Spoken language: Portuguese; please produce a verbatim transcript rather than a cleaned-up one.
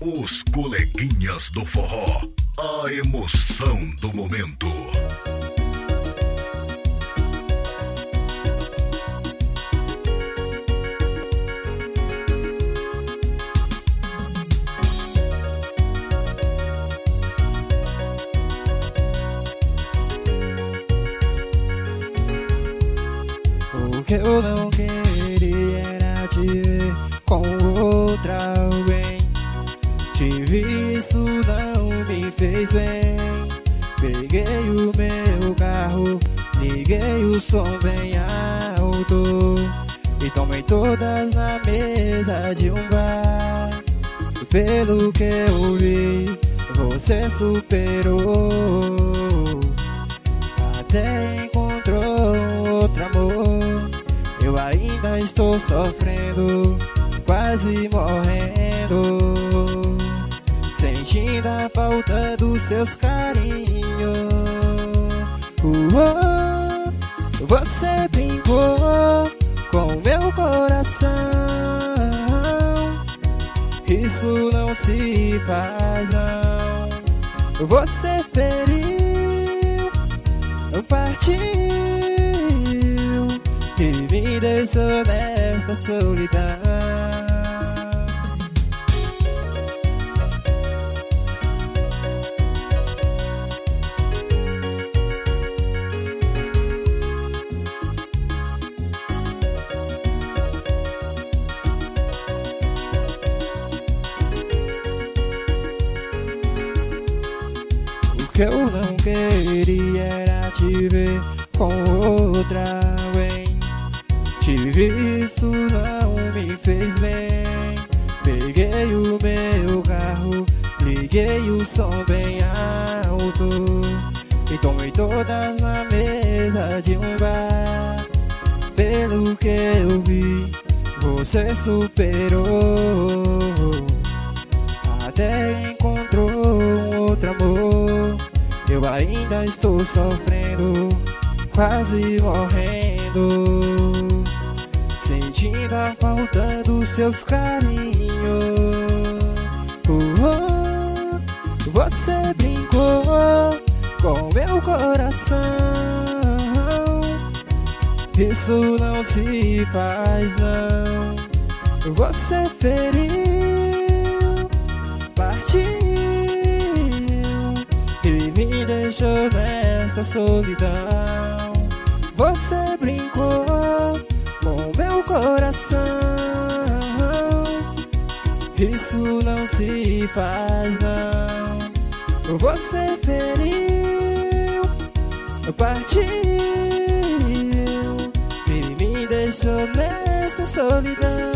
Os coleguinhas do forró, a emoção do momento. O que eu não queria era te ver com outra alguém. Te vi, isso não me fez bem. Peguei o meu carro, liguei o som bem alto e tomei todas na mesa de um bar. Pelo que eu vi, você superou, até encontrou outro amor. Eu ainda estou sofrendo, quase morrendo, sentindo a falta dos seus carinhos. Uou, você brincou com meu coração, isso não se faz não. Você feriu, partiu e me deixou nesta solidão. O que eu não queria era te ver com outra alguém. Te vi, isso não me fez bem. Peguei o meu carro, liguei o som bem alto e tomei todas na mesa de um bar. Pelo que eu vi, você superou, até encontrou outro amor. Eu ainda estou sofrendo, quase morrendo, sentindo a falta dos seus carinhos. Oh, você brincou com meu coração, isso não se faz não. Você feriu, partiu e me deixou nesta solidão. Você brincou com meu coração, isso não se faz não. Você feriu, partiu e me deixou nesta solidão.